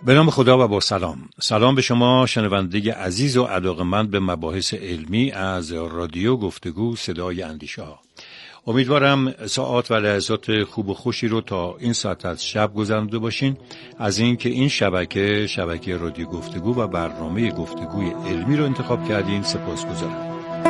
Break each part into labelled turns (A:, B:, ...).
A: به نام خدا و با سلام به شما شنونده عزیز و علاقه‌مند به مباحث علمی از رادیو گفتگو صدای اندیشه ها. امیدوارم ساعات و لحظات خوب و خوشی رو تا این ساعت از شب گذرانده باشین. از اینکه این شبکه رادیو گفتگو و برنامه گفتگوی علمی رو انتخاب کردین سپاسگزارم.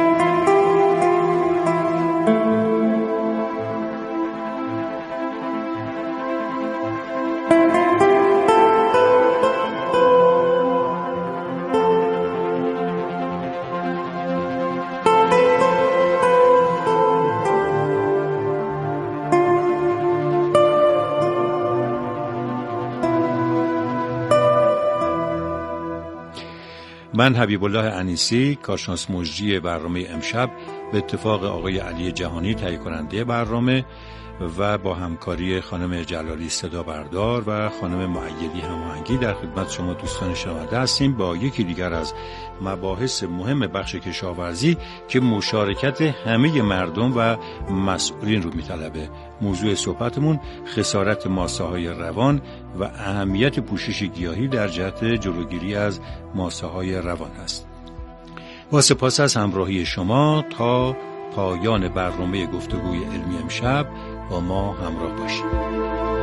A: من حبیب الله انیسی، کارشناس مجری برنامه امشب، به اتفاق آقای علی جهانی تهیه کننده برنامه و با همکاری خانم جلالی صدا بردار و خانم معیدی هماهنگی در خدمت شما دوستان شنونده هستیم با یکی دیگر از مباحث مهم بخش کشاورزی که مشارکت همه مردم و مسئولین رو میطلبه. موضوع صحبتمون خسارت ماسه‌های روان و اهمیت پوشش گیاهی در جهت جلوگیری از ماسه‌های روان است. با سپاس از همراهی شما تا پایان برنامه گفتگوی علمی امشب با ما همراه باشید.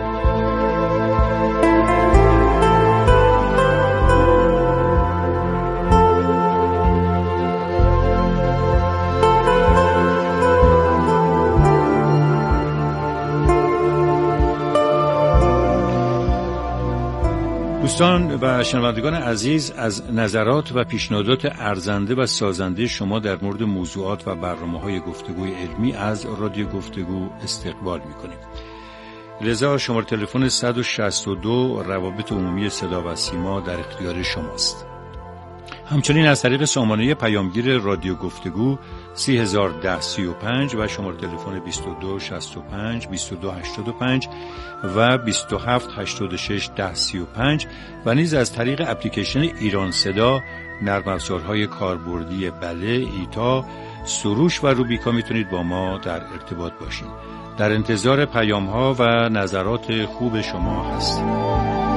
A: دوستان و شنوندگان عزیز، از نظرات و پیشنهادات ارزنده و سازنده شما در مورد موضوعات و برنامه‌های گفتگوی علمی از رادیو گفتگو استقبال می‌کنیم. لذا شماره تلفن 162 روابط عمومی صدا و سیما در اختیار شماست. همچنین از طریق سامانه پیامگیر رادیو گفتگو 301035 و شماره تلفن 2265 2285 و 27861035 و نیز از طریق اپلیکیشن ایران صدا، نرم افزارهای کاربردی بله، ایتا، سروش و روبیکا میتونید با ما در ارتباط باشید. در انتظار پیام‌ها و نظرات خوب شما هستیم.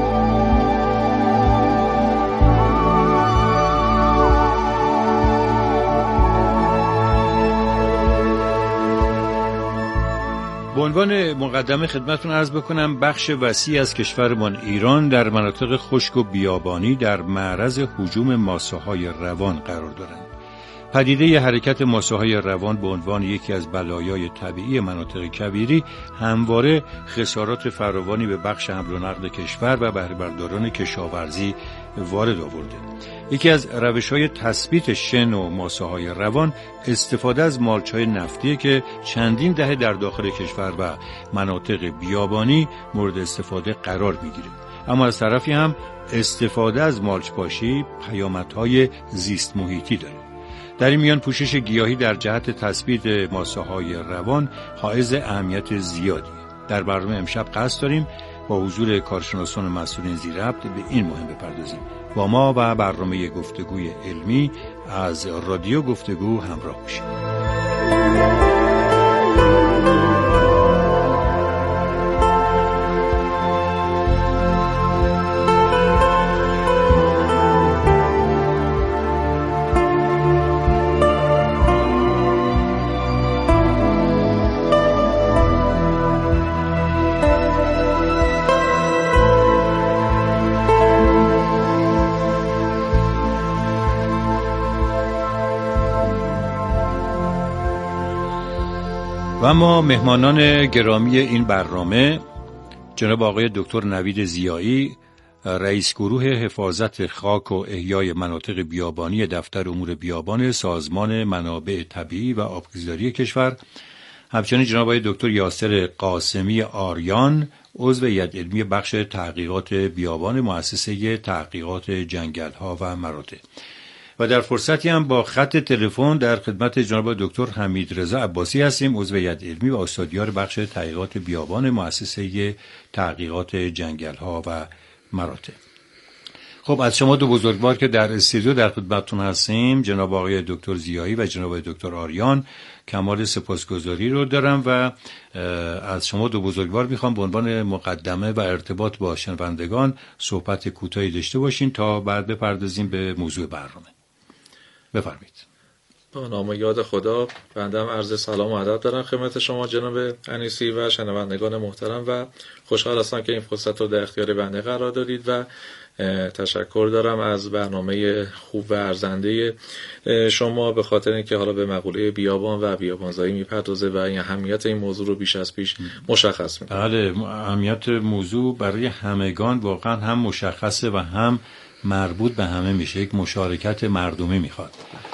A: به عنوان مقدمه خدمتتون عرض بکنم بخش وسیع از کشورمان ایران در مناطق خشک و بیابانی در معرض هجوم ماسه‌های روان قرار دارند. پدیده حرکت ماسه‌های روان به عنوان یکی از بلایای طبیعی مناطق کویری همواره خسارات فراوانی به بخش حمل و نقل کشور و بهره برداران کشاورزی وارد آورده. یکی از روش‌های تثبیت شن و ماسه‌های روان استفاده از مالچ‌های نفتی که چندین دهه در داخل کشور و مناطق بیابانی مورد استفاده قرار می‌گیرد. اما از طرفی هم استفاده از مالچ پاشی پیامدهای زیست محیطی دارد. در این میان پوشش گیاهی در جهت تثبیت ماسه‌های روان حائز اهمیت زیادی. در برنامه امشب قصد داریم با حضور کارشناسان مسئولین زیربط به این مهم بپردازیم. با ما و برنامه گفتگوی علمی از رادیو گفتگو همراه باشید. و اما مهمانان گرامی این برنامه جناب آقای دکتر نوید ضیایی، رئیس گروه حفاظت خاک و احیای مناطق بیابانی دفتر امور بیابان سازمان منابع طبیعی و آبگذاری کشور، همچنین جناب آقای دکتر یاسر قاسمی آریان، عضو هیئت علمی بخش تحقیقات بیابان مؤسسه تحقیقات جنگل‌ها و مراتع. و در فرصتی هم با خط تلفن در خدمت جناب دکتر حمیدرضا عباسی هستیم، عضو هیئت علمی و استادیار بخش تحقیقات بیابان مؤسسه تحقیقات جنگل‌ها و مراتع. خب از شما دو بزرگوار که در استودیو در خدمتتون هستیم، جناب آقای دکتر زیایی و جناب آقای دکتر آریان، کمال سپاسگزاری رو دارم و از شما دو بزرگوار میخوام به عنوان مقدمه و ارتباط با شنوندگان صحبت کوتاهی داشته باشین تا بعد بپردازیم به موضوع برنامه. بفرمایید.
B: با نام یاد خدا، بنده هم عرض سلام و ادب دارم خدمت شما جناب انیسی و شنوندگان محترم و خوشحال هستم که این فرصت رو در اختیار بنده قرار دادید و تشکر دارم از برنامه خوب و ارزنده شما به خاطر اینکه حالا به مقوله بیابان و بیابانزایی میپردازه و این اهمیت این موضوع رو بیش از پیش مشخص میکنه.
A: بله، اهمیت موضوع برای همگان واقعا هم مشخصه و هم مربوط به همه میشه، یک مشارکت مردمی میخواد.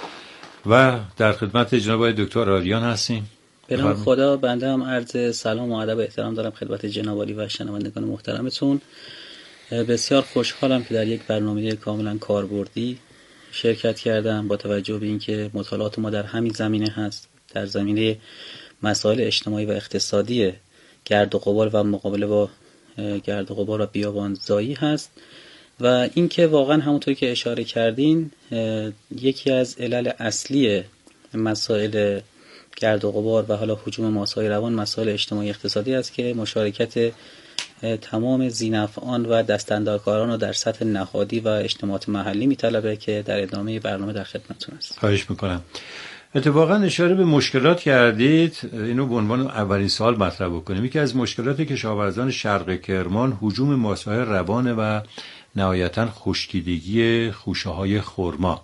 A: و در خدمت جناب آقای دکتر آریان هستیم.
C: به نام خدا، بنده هم عرض سلام و ادب و احترام دارم خدمت جناب عالی و شنوندگان محترمتون. بسیار خوشحالم که در یک برنامه کاملا کاربردی شرکت کردم با توجه به اینکه مطالعات ما در همین زمینه هست، در زمینه مسائل اجتماعی و اقتصادی گرد و غبار و مقابله با گرد و غبار و بیابانزایی هست و اینکه واقعا همونطور که اشاره کردین یکی از علل اصلی مسائل گرد و غبار و حالا هجوم ماسه‌های روان مسائل اجتماعی اقتصادی است که مشارکت تمام ذی‌نفعان و دستاندرکاران رو در سطح نهادی و اجتماعات محلی میطلبه که در ادامه برنامه در خدمتتون است.
A: خواهش میکنم. اتفاقا اشاره به مشکلات کردید، اینو به عنوان اولین سوال مطرح بکنیم. یکی از مشکلات کشاورزان شرق کرمان هجوم ماسه‌های روانه و نهایتاً خشکیدگی خوشه‌های خرما.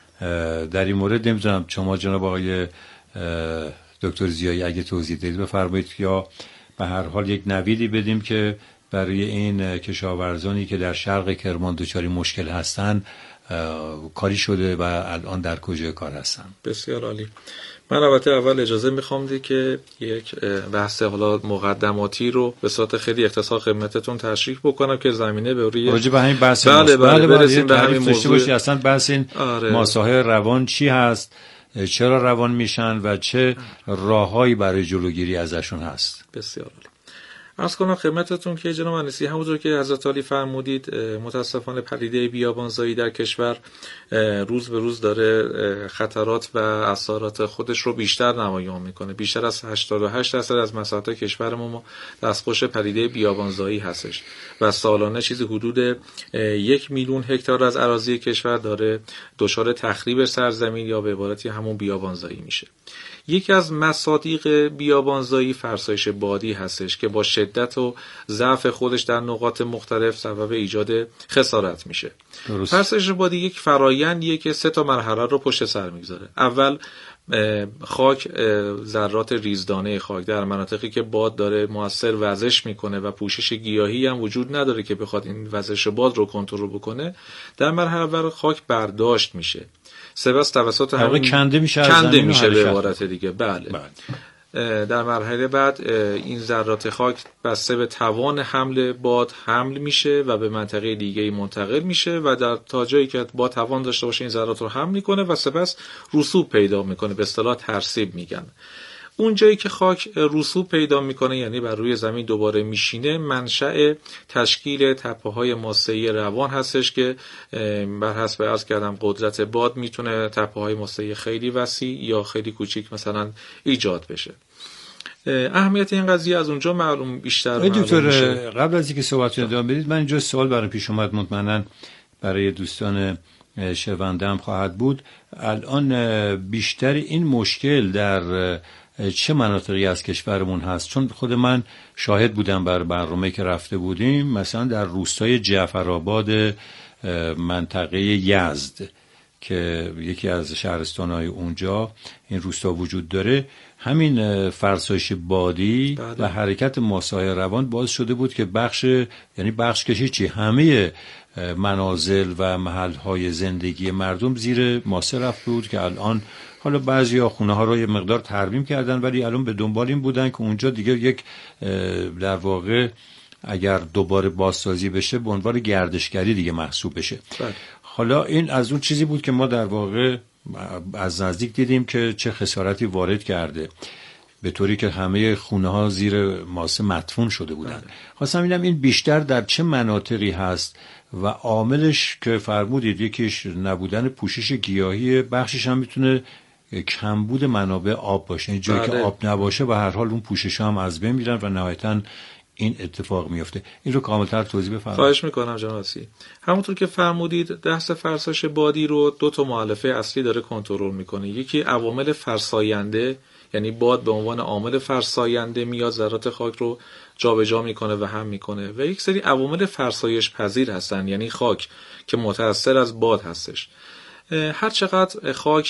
A: در این مورد نمیدونم شما جناب آقای دکتر زیایی اگه توضیح بدید بفرمایید یا به هر حال یک نویدی بدیم که برای این کشاورزانی که در شرق کرمان دچار مشکل هستن کاری شده و الان در کجای کار هستن.
B: بسیار عالی. من البته اول اجازه میخوام که یک بحث حالا مقدماتی رو به صورت خیلی اختصار خدمتتون تشریح بکنم که زمینه به روی
A: راجع به همین بحث
B: بله برسیم به همین موضوع.
A: اصلا بحث این ماسه‌های روان چی هست، چرا روان میشن و چه راههایی برای جلوگیری ازشون هست.
B: بسیار عالی. عرض کنم خدمتتون که جناب انیسی همونطور که حضرت عالی فرمودید متاسفانه پدیده بیابانزایی در کشور روز به روز داره خطرات و اثرات خودش رو بیشتر نمایان میکنه. بیشتر از 88% از مساحت کشورمون ما دستخوش پدیده بیابانزایی هستش و سالانه چیزی حدود 1 میلیون هکتار از اراضی کشور داره دچار تخریب سرزمین یا به عبارتی همون بیابانزایی میشه. یکی از مصادیق بیابانزایی فرسایش بادی هستش که با شدت و ضعف خودش در نقاط مختلف سبب ایجاد خسارت میشه. فرسایش بادی یک فرایندیه که 3 مرحله رو پشت سر میگذاره. اول خاک، ذرات ریزدانه خاک در مناطقی که باد داره مؤثر وزش میکنه و پوشش گیاهی هم وجود نداره که بخواد این وزش باد رو کنترل بکنه، در مرحله اول خاک برداشت میشه. سپس توسط همون
A: کنده میشه
B: به عبارت دیگه. بله. در مرحله بعد این ذرات خاک بسته به توان حمل باد حمل میشه و به منطقه دیگه منتقل میشه و در تا جایی که باد توان داشته باشه این ذرات رو حمل میکنه و سپس رسوب پیدا میکنه، به اصطلاح ترسیب میگن. اون جایی که خاک رسوب پیدا میکنه یعنی بر روی زمین دوباره میشینه، منشأ تشکیل تپه‌های ماسه‌ای روان هستش که بر حسب عرض کردم قدرت باد میتونه تپه‌های ماسه‌ای خیلی وسیع یا خیلی کوچیک مثلا ایجاد بشه. اهمیت این قضیه از اونجا معلوم بیشتر
A: میشه. قبل از اینکه صحبتتون ادامه بدید من اینجا سوال برام پیش اومد، مطمئنا برای دوستان شنونده هم خواهد بود. الان بیشتر این مشکل در چه مناطقی از کشورمون هست؟ چون خود من شاهد بودم بر برنامه که رفته بودیم، مثلا در روستای جعفرآباد منطقه یزد که یکی از شهرستان‌های اونجا این روستا وجود داره، همین فرسایش بادی و حرکت ماسه‌های روان باعث شده بود که بخش کشی همه منازل و محل‌های زندگی مردم زیر ماسه رفته بود که الان حالا بعضیا خونه‌ها رو یه مقدار ترمیم کردن ولی الان به دنبال این بودن که اونجا دیگه یک در واقع اگر دوباره بازسازی بشه به عنوان گردشگری دیگه محسوب بشه. حالا این از اون چیزی بود که ما در واقع از نزدیک دیدیم که چه خسارتی وارد کرده به طوری که همه خونه ها زیر ماسه مدفون شده بودن. خواستم ببینم این بیشتر در چه مناطقی هست و عاملش که فرمودید یکیش نبودن پوشش گیاهی، بخشش هم میتونه کمبود منابع آب باشه. این جایی که آب نباشه به هر حال اون پوشش هم از بین میرن و نهایتاً این اتفاق میفته. این رو کاملتر توضیح بفرمایید.
B: خواهش میکنم جناب وصی. همونطور که فرمودید بحث فرسایش بادی رو دو تا مؤلفه اصلی داره کنترل میکنه. یکی عوامل فرساینده، یعنی باد به عنوان عامل فرساینده میاد ذرات خاک رو جابجا میکنه و هم میکنه، و یک سری عوامل فرسایش پذیر هستن، یعنی خاک که متأثر از باد هستش. هر چقدر خاک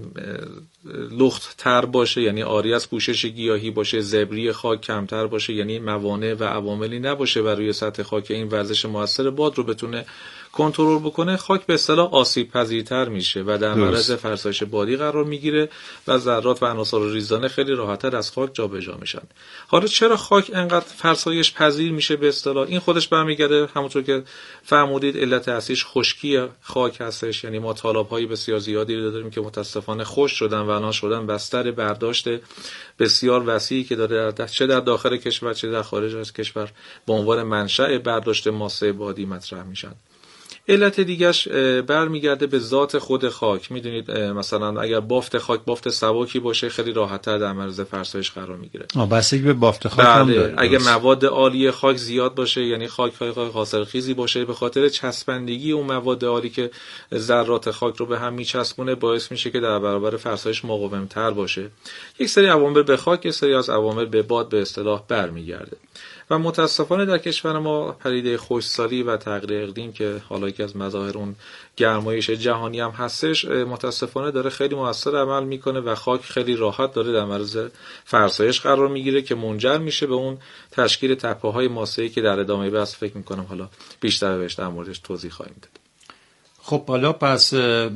B: لخت تر باشه، یعنی عاری از پوشش گیاهی باشه، زبری خاک کمتر باشه، یعنی موانع و عواملی نباشه و روی سطح خاک این ورزش مؤثر باد رو بتونه کنترل بکنه، خاک به اصطلاح آسیب پذیرتر میشه و در معرض فرسایش بادی قرار میگیره و ذرات و عناصر ریزانه خیلی راحت‌تر از خاک جابجا میشن. حالا چرا خاک انقدر فرسایش پذیر میشه به اصطلاح؟ این خودش برمیگرده همونطور که فرمودید علت اصلیش خشکی خاک هستش. یعنی ما تالاب‌های بسیار زیادی رو داریم که متاسفانه خشک شدن و الان شدن بستر برداشت بسیار وسیعی که داره چه در داخل کشور چه در خارج از کشور به عنوان منشأ برداشت ماسه بادی مطرح میشن. علت دیگه‌اش برمیگرده به ذات خود خاک. میدونید مثلا اگر بافت خاک بافت سبکی باشه خیلی راحت‌تر در معرض فرسایش قرار میگیره.
A: بستگی به بافت خاک هم داره.
B: اگه مواد عالی خاک زیاد باشه، یعنی خاک حاصلخیزی باشه، به خاطر چسبندگی اون مواد عالی که ذرات خاک رو به هم میچسبونه باعث میشه که در برابر فرسایش مقاوم‌تر باشه. یک سری عوامل به خاک، یک سری از عوامل به باد به اصطلاح برمیگرده. و متاسفانه در کشور ما پدیده خشکسالی و تغییر اقلیم که حالا یکی از مظاهر اون گرمایش جهانی هم هستش، متاسفانه داره خیلی مؤثر عمل میکنه و خاک خیلی راحت داره در معرض فرسایش قرار میگیره که منجر میشه به اون تشکیل تپه‌های ماسه‌ای که در ادامه بحث فکر میکنم حالا بیشتر بهش در موردش توضیح خواهیم داد.
A: خب حالا پس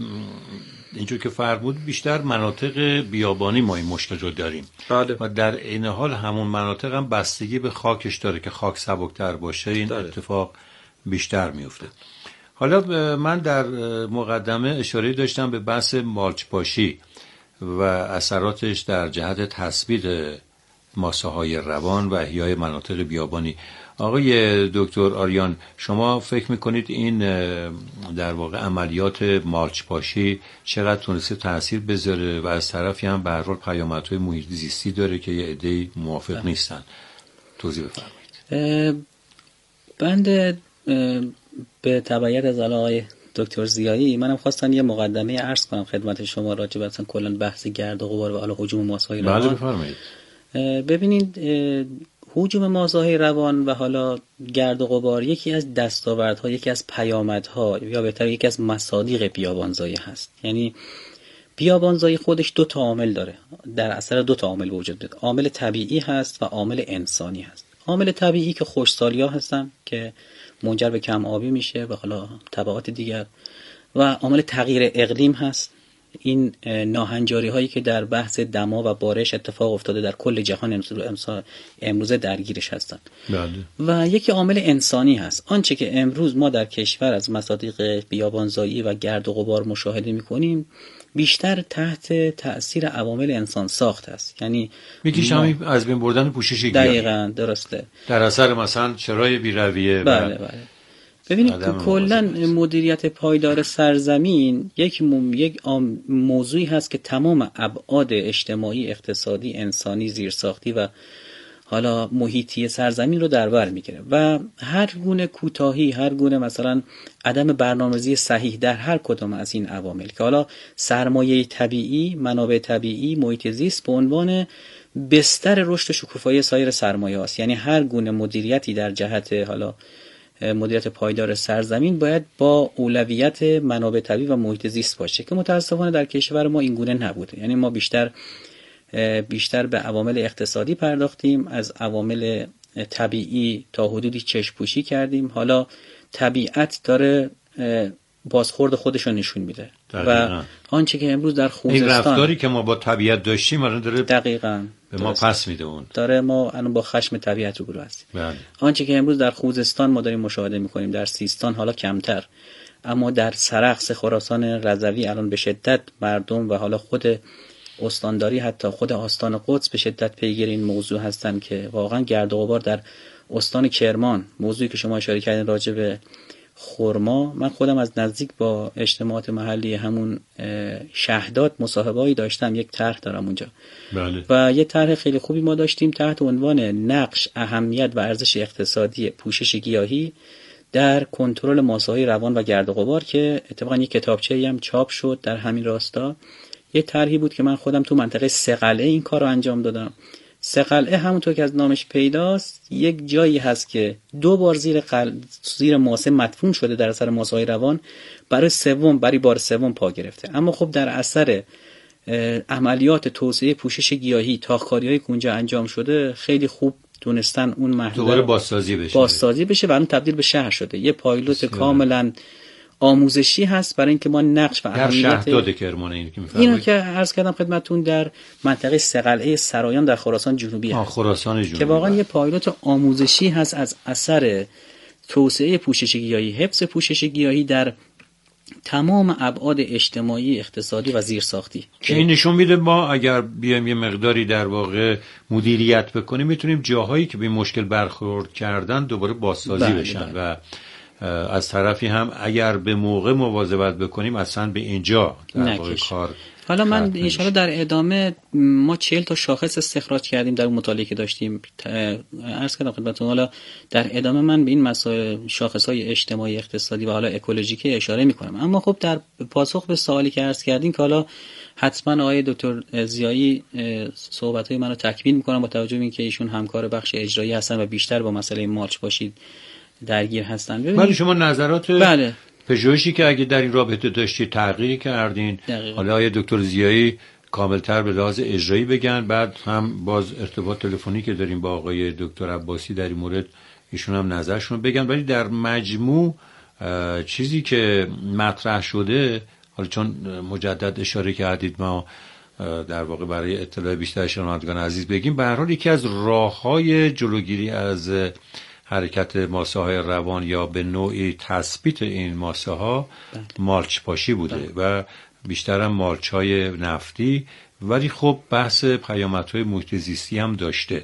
A: اینجور که فرمود بیشتر مناطق بیابانی ما این مشکل رو داریم.
B: بله.
A: و در این حال همون مناطق هم بستگی به خاکش داره که خاک سبکتر باشه این اتفاق بیشتر میفته. حالا من در مقدمه اشاره داشتم به بحث مالچ پاشی و اثراتش در جهت تثبیت ماسه‌های روان و احیای مناطق بیابانی. آقای دکتر آریان، شما فکر میکنید این در واقع عملیات مالچ پاشی چقدر تونسته تأثیر بذاره و از طرفی هم به هر حال پیامدهای محیط زیستی داره که یه عده‌ای موافق نیستن؟ توضیح بفرمایید.
C: بنده به تبعیت از آقای دکتر زیایی منم خواستم یه مقدمه عرض کنم خدمت شما راجع به اصلا کلا بحث گرد و غبار و حالا هجوم ماسه‌های روان.
A: بله بفرمایید.
C: ببینید هجوم ماسه‌های روان و حالا گرد و غبار یکی از دستاوردها، یکی از پیامدها یا بهتر یکی از مصادیق بیابانزایی هست. یعنی بیابانزایی خودش دو تا عامل داره، در اثر دو تا عامل وجود داره. عامل طبیعی هست و عامل انسانی هست. عامل طبیعی که خشکسالی‌ها هستن که منجر به کم آبی میشه و حالا تبعات دیگر، و عامل تغییر اقلیم هست. این ناهنجاری هایی که در بحث دما و بارش اتفاق افتاده در کل جهان امروز درگیرش هستند. و یکی عامل انسانی هست. آنچه که امروز ما در کشور از مصادیق بیابانزایی و گرد و غبار مشاهده میکنیم بیشتر تحت تأثیر عوامل انسان ساخت است. یعنی
A: میگیش همین از بین بردن پوشش گیاهی.
C: دقیقاً درسته.
A: در اثر مثلا چرای بی‌رویه.
C: بله. ببینید کلا مدیریت پایدار سرزمین یک موضوعی هست که تمام ابعاد اجتماعی، اقتصادی، انسانی، زیرساختی و حالا محیطی سرزمین رو در بر میگیره و هر گونه کوتاهی، هر گونه مثلا عدم برنامه‌ریزی صحیح در هر کدام از این عوامل که حالا سرمایه طبیعی، منابع طبیعی، محیط زیست به عنوان بستر رشد و شکوفایی سایر سرمایه هاست. یعنی هر گونه مدیریتی در جهت حالا مدیریت پایدار سرزمین باید با اولویت منابع طبیعی و محیط زیست باشه که متاسفانه در کشور ما این گونه نبوده. یعنی ما بیشتر به عوامل اقتصادی پرداختیم، از عوامل طبیعی تا حدودی چشم‌پوشی کردیم. حالا طبیعت داره بازخورد خودش رو نشون میده و آنچه که امروز در خوزستان،
A: این رفتاری که ما با طبیعت داشتیم الان داره
C: دقیقاً
A: به ما پس میده، اون
C: داره ما الان با خشم طبیعت روبرو هستیم.
A: بله.
C: آنچه که امروز در خوزستان ما داریم مشاهده میکنیم، در سیستان حالا کمتر، اما در سرخس خراسان رضوی الان به شدت مردم و حالا خود استانداری حتی خود آستان قدس به شدت پیگیر این موضوع هستن که واقعا گرد و غبار در استان کرمان، موضوعی که شما اشاره کردین راجع به خرما، من خودم از نزدیک با اجتماعات محلی همون شهداد مصاحبه‌ای داشتم، یک طرح دارم اونجا.
A: بله.
C: و یه طرح خیلی خوبی ما داشتیم تحت عنوان نقش، اهمیت و ارزش اقتصادی پوشش گیاهی در کنترل ماسه‌های روان و گرد و غبار، که اتفاقا یک کتابچه‌ای هم چاپ شد در همین راستا. یه طرحی بود که من خودم تو منطقه سه‌قلعه این کارو انجام دادم. سه‌قلعه همونطور که از نامش پیداست یک جایی هست که 2 بار زیر ماسه مدفون شده در اثر ماسه‌های روان، برای بار سوم پا گرفته. اما خب در اثر عملیات توسعه پوشش گیاهی، تاخکاری‌هایی که اونجا انجام شده، خیلی خوب تونستن اون محله
A: دوباره بازسازی بشه
C: و اون تبدیل به شهر شده. یه پایلوت کاملا آموزشی هست برای اینکه ما نقش و اهمیت
A: در شهداد کرمان اینو
C: که عرض کردم خدمتتون در منطقه سه‌قلعه سرایان در خراسان جنوبی هست.
A: خراسان جنوبی
C: که واقعا یه پایلوت آموزشی هست از اثر توسعه پوشش گیاهی، حفظ پوشش گیاهی در تمام ابعاد اجتماعی، اقتصادی و زیرساختی،
A: که این نشون میده ما اگر بیایم یه مقداری در واقع مدیریت بکنیم میتونیم جاهایی که به مشکل برخورد کردن دوباره بازسازی بشن. و از طرفی هم اگر به موقع مواظبت بکنیم اصلا به اینجا در واقع کار.
C: حالا من انشاءالله در ادامه ما 40 تا شاخص استخراج کردیم در اون مطالعه که داشتیم، عرض کردم خدمتتون. حالا در ادامه من به این مسائل شاخص‌های اجتماعی، اقتصادی و حالا اکولوژیکی اشاره می‌کنم. اما خب در پاسخ به سوالی که عرض کردین که حالا حتما آقای دکتر ضیایی صحبت‌های منو تکمیل می‌کنم با توجه به اینکه ایشون همکار بخش اجرایی هستن و بیشتر با مسئله مالچ باشید درگیر هستن.
A: ولی شما نظرات
C: بله
A: پژوهشی که اگه در این رابطه داشتید تحقیقی کردین، حالا آقای دکتر ضیایی کاملتر به لحاظ اجرایی بگن، بعد هم باز ارتباط تلفنی که داریم با آقای دکتر عباسی در این مورد ایشون هم نظرشون بگن. ولی در مجموع چیزی که مطرح شده، حالا چون مجدد اشاره کردید ما در واقع برای اطلاع بیشتر شنوندگان عزیز بگیم، به هر حال یکی از راه‌های جلوگیری از حرکت ماسه‌های روان یا به نوعی تثبیت این ماسه‌ها مالچ پاشی بوده و بیشتر هم مالچ‌های نفتی، ولی خب بحث پیامدهای محیط زیستی هم داشته.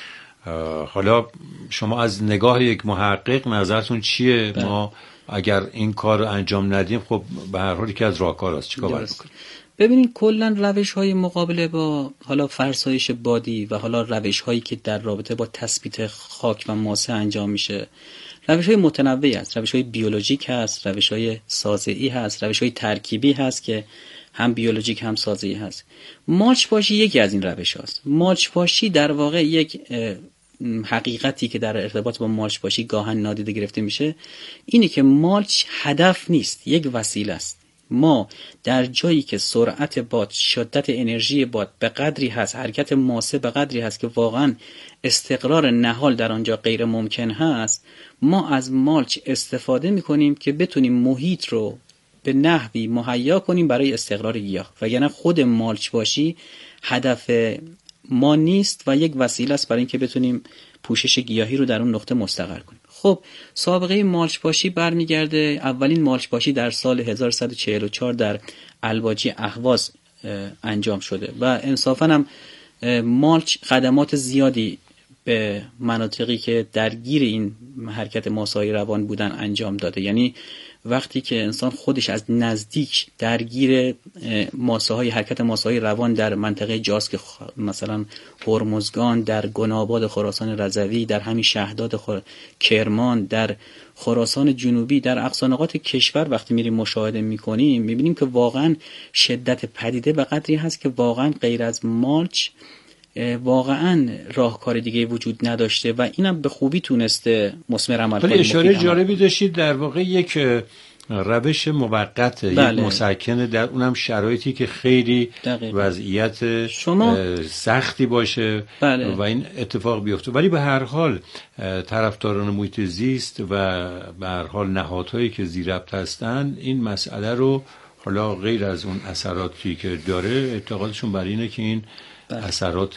A: حالا شما از نگاه یک محقق نظرتون چیه؟ ما اگر این کار رو انجام ندیم خب به هر حال یکی از راهکاراست، چیکار باید بکنیم؟
C: ببینید کلا روش‌های مقابله با حالا فرسایش بادی و حالا روش‌هایی که در رابطه با تثبیت خاک و ماسه انجام میشه، روش‌های متنوعی هست. روش‌های بیولوژیک هست، روش‌های سازه‌ای هست، روش‌های ترکیبی هست که هم بیولوژیک هم سازه‌ای هست. مالچ پاشی یکی از این روش‌هاست. مالچ پاشی در واقع یک حقیقتی که در ارتباط با مالچ پاشی گاهن نادیده گرفته میشه اینه که مالچ هدف نیست، یک وسیله است. ما در جایی که سرعت باد، شدت انرژی باد به قدری هست، حرکت ماسه به قدری هست که واقعا استقرار نهال در آنجا غیر ممکن هست، ما از مالچ استفاده میکنیم که بتونیم محیط رو به نحوی مهیا کنیم برای استقرار گیاه. وگرنه خود مالچ باشی هدف ما نیست و یک وسیله است برای اینکه بتونیم پوشش گیاهی رو در اون نقطه مستقر کنیم. خب سابقه مالچ پاشی برمیگرده، اولین مالچ پاشی در سال 1144 در الواجی اهواز انجام شده و انصافاً هم مالچ خدمات زیادی به مناطقی که درگیر این حرکت ماسه‌های روان بودن انجام داده. یعنی وقتی که انسان خودش از نزدیک درگیر ماسه‌های حرکت ماسه‌های روان در منطقه جاسک، مثلا هرمزگان، در گناباد خراسان رضوی، در همین شهداد کرمان، در خراسان جنوبی، در اقصا نقاط کشور وقتی میریم مشاهده میکنیم میبینیم که واقعا شدت پدیده به قدری هست که واقعا غیر از مالچ واقعا راهکار دیگه وجود نداشته و اینم به خوبی تونسته مثمر عمل کنه.
A: ولی اشاره جالبی داشتید در واقع یک روش موقت، یک مسکن در اونم شرایطی که خیلی وضعیت سختی باشه و این اتفاق بیفته. ولی به هر حال طرفداران محیط زیست و به هر حال نهادهایی که زیربط هستن این مسئله رو حالا غیر از اون اثراتی که داره اعتقادشون بر اینه که این اثرات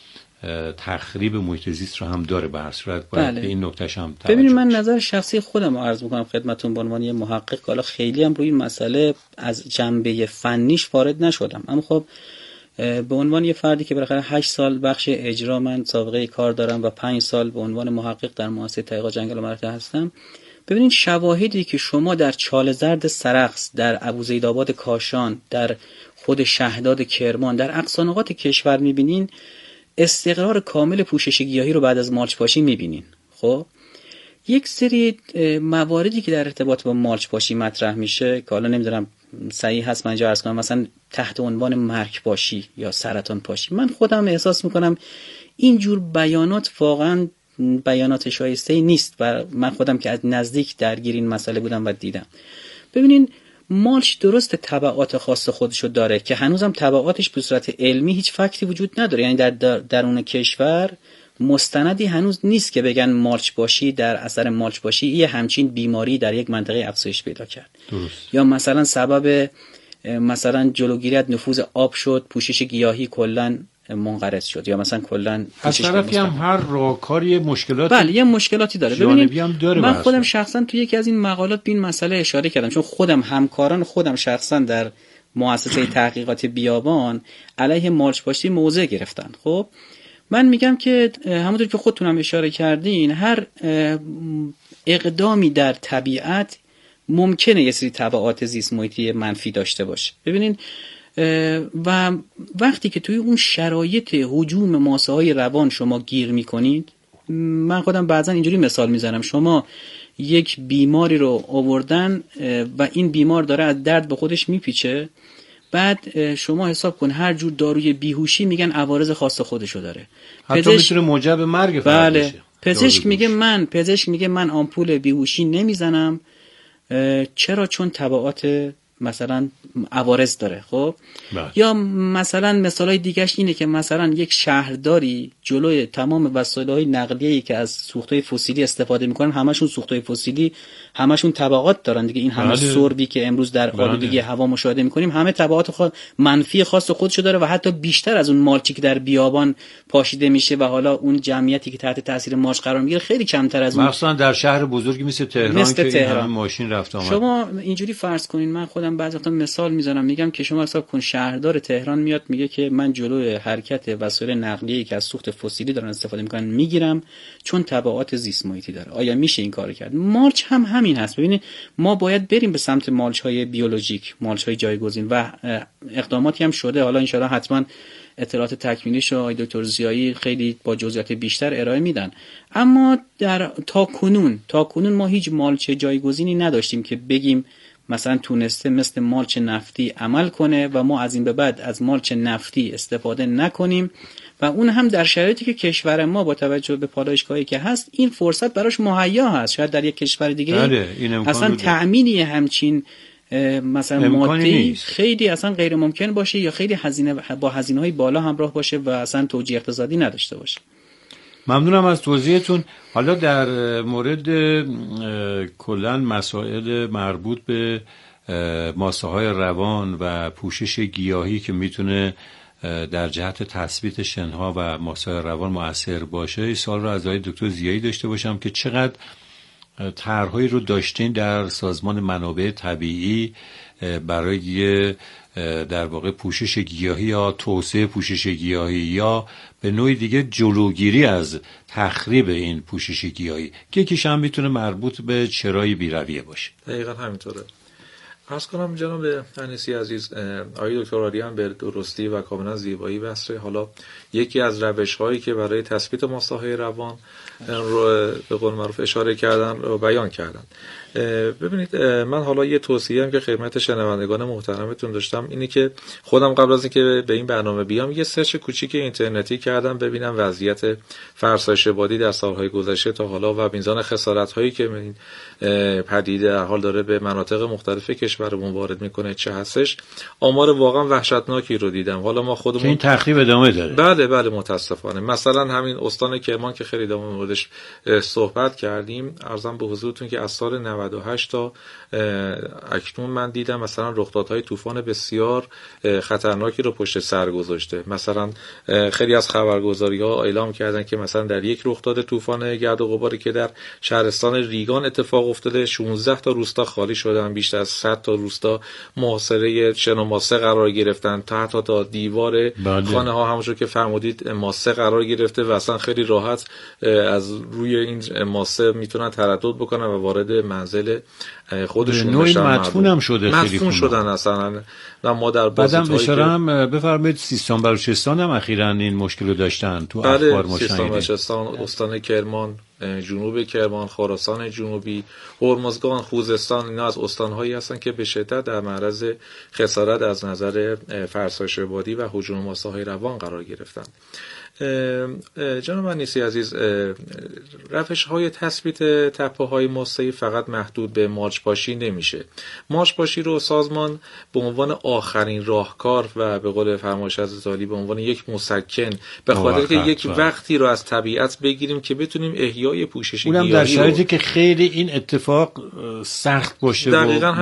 A: تخریب محیط زیست رو هم داره. به هر صورت باید به این نکتهش هم توجه.
C: ببینید من نظر شخصی خودم رو عرض می‌کنم خدمتتون به عنوان محقق، حالا خیلی هم روی این مسئله از جنبه فنیش وارد نشدم، اما خب به عنوان یه فردی که بالاخره 8 سال بخش اجرا من سابقه کار دارم و 5 سال به عنوان محقق در مؤسسه تحقیقات جنگل و مراتع هستم، ببینید شواهدی که شما در چاله زرد سرخس، در ابوزیدآباد کاشان، در خود شهداد کرمان، در اقصا نقاط کشور میبینین استقرار کامل پوشش گیاهی رو بعد از مالچ پاشی میبینین. خب یک سری مواردی که در ارتباط با مالچ پاشی مطرح میشه که حالا نمیدونم صحیح هست من اینجا عرض کنم، مثلا تحت عنوان مرگ پاشی یا سرطان پاشی، من خودم احساس میکنم اینجور بیانات واقعا بیانات شایسته نیست و من خودم که از نزدیک درگیر این مسئله بودم و دیدم. ببینین مالچ درست تبعات خاص خودشو داره که هنوزم تبعاتش به صورت علمی هیچ فکتی وجود نداره، یعنی در درون کشور مستندی هنوز نیست که بگن مالچ پاشی در اثر مالچ پاشی یه همچین بیماری در یک منطقه افزایش پیدا کرد
A: درست.
C: یا مثلا سبب مثلا جلوگیری از نفوذ آب شد پوشش گیاهی کلا منقرض شد یا مثلا کلا
A: از طرفی هم هر راهکاری مشکلات
C: بله یه مشکلاتی داره.
A: ببینید من
C: خودم شخصا تو یکی از این مقالات به این مسئله اشاره کردم، چون خودم همکاران خودم شخصا در مؤسسه تحقیقات بیابان علیه مالچ پاشی موضع گرفتن. خب من میگم که همونطور که خودتونم اشاره کردین هر اقدامی در طبیعت ممکنه یه سری تبعات زیست محیطی منفی داشته باشه. ببینین و وقتی که توی اون شرایط هجوم ماسه‌های روان شما گیر میکنید، من خودم بعضا اینجوری مثال میزنم، شما یک بیماری رو آوردن و این بیمار داره از درد به خودش میپیچه، بعد شما حساب کن هر جور داروی بیهوشی میگن عوارض خاص خودشو داره،
A: حتی میتونه موجب مرگ فرد بشه.
C: پزشک میگه من آمپول بیهوشی نمیزنم. چرا؟ چون تبعات مثلا عوارض داره. خب یا مثلا مثالای دیگهش اینه که مثلا یک شهرداری جلوی تمام وسایل‌های نقلیه‌ای که از سوخت‌های فسیلی استفاده میکنن، همشون سوخت‌های فسیلی، همشون تبعات دارن دیگه، این همه سربی که امروز در آلودگی هوا مشاهده میکنیم همه تبعات منفی خاص خودشو داره و حتی بیشتر از اون مالچی که در بیابان پاشیده میشه و حالا اون جمعیتی که تحت تاثیر مالچ قرار میگیره خیلی کمتر از اون،
A: مثلا در شهر بزرگی مثل تهران که همه ماشین رفت آمد.
C: شما اینجوری فرض کنین، من خودم بعضی وقتا مثال میزنم، میگم که شما حساب کن شهردار تهران میاد میگه که من جلوی حرکت وسایل نقلیه‌ای که از سوخت فسیلی دارن استفاده میکنن میگیرم چون تبعات زیست محیطی داره. آیا میشه این کارو کرد؟ مالچ هم همین هست. ببینید ما باید بریم به سمت مالچ های بیولوژیک، مالچ های جایگزین و اقداماتی هم شده، حالا ان شاءالله حتما اطلاعات تکمیلیش رو دکتر ضیایی خیلی با جزئیات بیشتر ارائه میدن. اما تا کنون ما هیچ مالچ جایگزینی نداشتیم که بگیم مثلا تونسته مثل مالچ نفتی عمل کنه و ما از این به بعد از مالچ نفتی استفاده نکنیم و اون هم در شرایطی که کشور ما با توجه به پالایشگاهی که هست این فرصت براش مهیا هست. شاید در یک کشور دیگه اصلا تأمینی همچین مثلا مادی خیلی اصلا غیر ممکن باشه یا خیلی با هزینه‌های بالا همراه باشه و اصلا توجیه اقتصادی نداشته باشه.
A: ممنونم از توضیحتون. حالا در مورد کلاً مسائل مربوط به ماسه‌های روان و پوشش گیاهی که میتونه در جهت تثبیت شنها و ماسه‌های روان مؤثر باشه، این سوال رو از آقای دکتر ضیایی داشته باشم که چقدر طرح‌هایی رو داشتین در سازمان منابع طبیعی برای در واقع پوشش گیاهی یا توسعه پوشش گیاهی یا به نوعی دیگه جلوگیری از تخریب این پوشش گیاهی که یکیش هم میتونه مربوط به چرای بی‌رویه باشه.
B: دقیقاً همینطوره. عرض کنم جناب انیسی عزیز، آقای دکتر آریان به درستی و کاملا زیبایی بحث حالا یکی از روش‌هایی که برای تثبیت ماسه‌های روان رو به قول معروف اشاره کردن و بیان کردن. ببینید من حالا یه توصیه هم که خدمت شنوندگان محترمتون داشتم اینه که خودم قبل از اینکه به این برنامه بیام یه سرچ کوچیک اینترنتی کردم ببینم وضعیت فرسایش بادی در سالهای گذشته تا حالا و میزان خسارت‌هایی که این پدیده در حال داره به مناطق مختلف کشورمون وارد میکنه چه هستش. آمار واقعا وحشتناکی رو دیدم. حالا ما خودمون
A: این تخریب ادامه داره.
B: بله متاسفانه. مثلا همین استان کرمان که خیلی در موردش صحبت کردیم، عرضم به حضورتون که از سال 98 تا اکنون من دیدم مثلا رخدادهای طوفان بسیار خطرناکی رو پشت سر گذاشته. مثلا خیلی از خبرگزاری‌ها اعلام کردن که مثلا در یک رخداد طوفان گرد و غباری که در شهرستان ریگان اتفاق افتاده 16 تا روستا خالی شدن، بیشتر از 100 تا روستا محاصره شن و ماسه قرار گرفتن، تا دیوار خانه ها همونجور که فرمودید ماسه قرار گرفته و اصلا خیلی راحت از روی این ماسه میتونن تردد بکنن و وارد منزل خودشون بشن.
A: مدفون هم شده، خیلی
B: مدفون شدن اصلا. و ما در
A: بعدم اشاره هم بفرمایید سیستان بلوچستان هم اخیراً این مشکل رو داشتن تو اخبار ما
B: سیستان بلوچستان، استان کرمان، جنوب کرمان، خراسان جنوبی، هرمزگان، خوزستان، اینا از استان‌هایی هستن که به شدت در معرض خسارت از نظر فرسایش بادی و هجوم ماسه‌های روان قرار گرفتن. جناب انیسی عزیز، روش‌های تثبیت تپه‌های ماسه‌ای فقط محدود به مارچ‌پاشی نمیشه. مارچ‌پاشی رو سازمان به عنوان آخرین راهکار و به قول فرمایش حضرت عالی به عنوان یک مسکن، به خاطر که یک وقتی رو از طبیعت بگیریم که بتونیم احیای پوشش گیاهی رو،
A: اونم در شرایطی که خیلی این اتفاق سخت باشه.
B: دقیقاً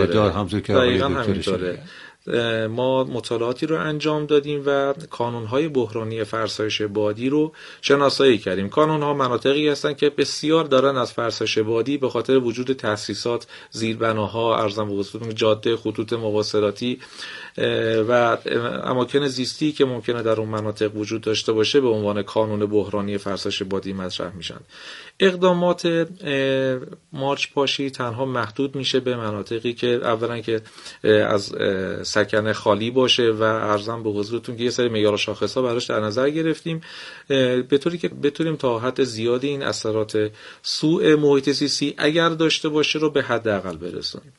B: همینطوره. ما مطالعاتی رو انجام دادیم و کانون‌های بحرانی فرسایش بادی رو شناسایی کردیم. کانون‌ها مناطقی هستن که بسیار دارن از فرسایش بادی به خاطر وجود تأسیسات، زیربناها، ارزم به حضورتون جاده، خطوط مواصلاتی و اماکن زیستی که ممکنه در اون مناطق وجود داشته باشه به عنوان کانون بحرانی فرسایش بادی مطرح میشن. اقدامات مارچ پاشی تنها محدود میشه به مناطقی که اولا که از سکنه خالی باشه و ارزم به حضورتون که یه سری معیار و شاخص‌ها براش در نظر گرفتیم به طوری که بتونیم تا حد زیادی این اثرات سوء محیط زیستی اگر داشته باشه رو به حداقل برسونیم.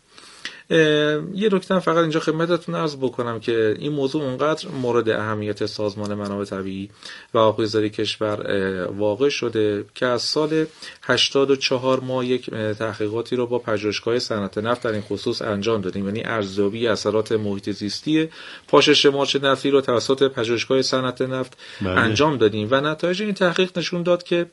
B: یه نکته فقط اینجا خدمتتون عرض بکنم که این موضوع اونقدر مورد اهمیت سازمان منابع طبیعی و آبگذاری کشور واقع شده که از سال 84 ما یک تحقیقاتی رو با پژوهشگاه صنعت نفت در این خصوص انجام دادیم، یعنی ارزیابی اثرات محیط زیستی پاشش مارچ نفتی رو توسط پژوهشگاه صنعت نفت انجام دادیم و نتایج این تحقیق نشون داد که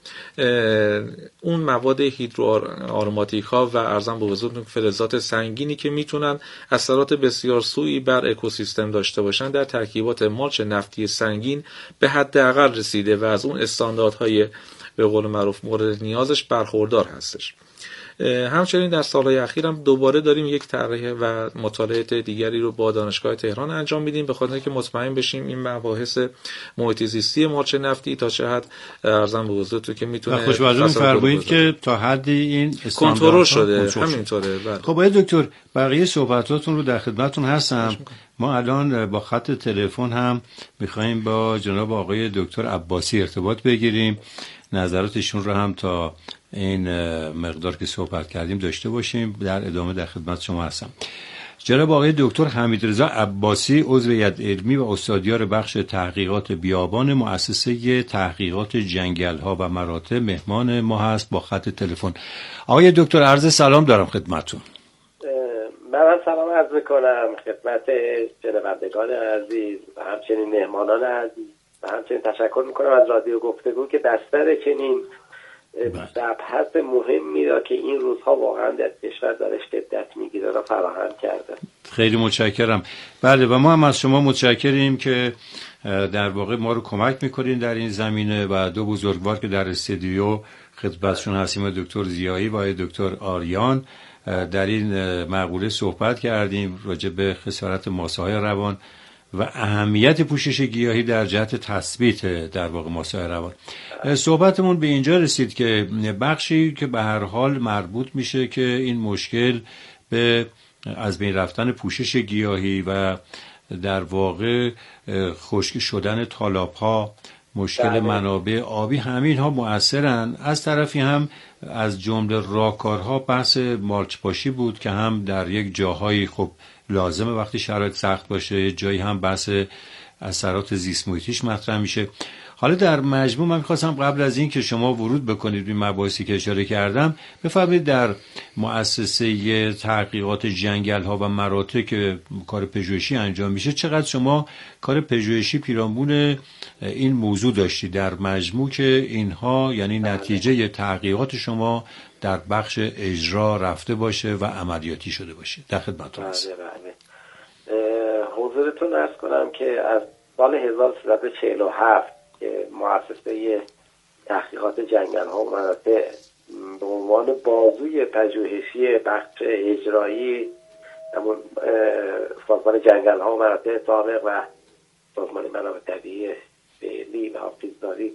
B: اون مواد هیدروآروماتیک ها و ارزم به حضورتون فلزات سنگینی که میتونن اثرات بسیار سوئی بر اکوسیستم داشته باشن در ترکیبات مارچ نفتی سنگین به حداقل رسیده و از اون استانداردهای به قول معروف مورد نیازش برخوردار هستش. همچنین در سالهای اخیر هم دوباره داریم یک طرح و مطالعات دیگری رو با دانشگاه تهران انجام میدیم به خاطر اینکه مطمئن بشیم این مباحث محیط زیستی مارچ نفتی تا چه حد ارزم به حضورتون که میتونه
A: خوشبختانه فرمایید که تا حدی این
B: کنترل شده. همینطوره.
A: خب آقای دکتر بقیه صحبتاتون رو در خدمتتون هستم. ما الان با خط تلفن هم میخوایم با جناب آقای دکتر عباسی ارتباط بگیریم، نظراتشون رو هم تا این مقدار که صحبت کردیم داشته باشیم. در ادامه در خدمت شما هستم. جناب آقای دکتر حمیدرضا عباسی عضو هیئت علمی و استادیار بخش تحقیقات بیابان مؤسسه تحقیقات جنگل‌ها و مراتع مهمان ما هست با خط تلفن. آقای دکتر عرض سلام دارم خدمتتون.
D: من سلام عرض می‌کنم خدمت شنوندگان عزیز و همچنین مهمانان عزیز و همچنین تشکر می‌کنم از رادیو گفتگو که بستر چنین مبحث مهمی را که این روزها واقعا در کشور داره شدت میگیره را فراهم کرده.
A: خیلی متشکرم. بله و ما هم از شما متشکریم که در واقع ما رو کمک میکنین در این زمینه و دو بزرگوار که در استودیو خدمتشون هستیم دکتر زیایی و دکتر آریان در این مقوله صحبت کردیم راجع به خسارت ماسه‌های روان و اهمیت پوشش گیاهی در جهت تثبیت در واقع ماسه‌های روان. صحبتمون به اینجا رسید که بخشی که به هر حال مربوط میشه که این مشکل به از بین رفتن پوشش گیاهی و در واقع خشک شدن تالاب‌ها، مشکل منابع آبی، همین ها مؤثرن. از طرفی هم از جمله راهکارها بحث مارچ پاشی بود که هم در یک جاهایی خب لازمه وقتی شرایط سخت باشه، جایی هم بحث اثرات زیست محیطیش مطرح میشه. حالا در مجموع من می‌خواستم قبل از این که شما ورود بکنید به مباحثی که اشاره کردم بفرمایید در مؤسسه تحقیقات جنگل‌ها و مراتع که کار پژوهشی انجام میشه چقدر شما کار پژوهشی پیرامون این موضوع داشتید در مجموع که اینها یعنی نتیجه تحقیقات شما در بخش اجرا رفته باشه و عملیاتی شده باشه. در خدمتتون هستم.
D: بله. حضورتون عرض کنم که از سال 1347 که مؤسسه تحقیقات جنگل‌ها و مناطق به عنوان بازوی پژوهشی بخش اجرایی همون سازمان جنگل‌ها و مناطق سابق و سازمان منابع طبیعی فعلی و حافظداری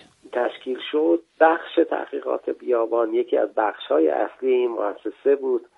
D: تشکیل شد، بخش تحقیقات بیابان یکی از بخش‌های اصلی این مؤسسه بود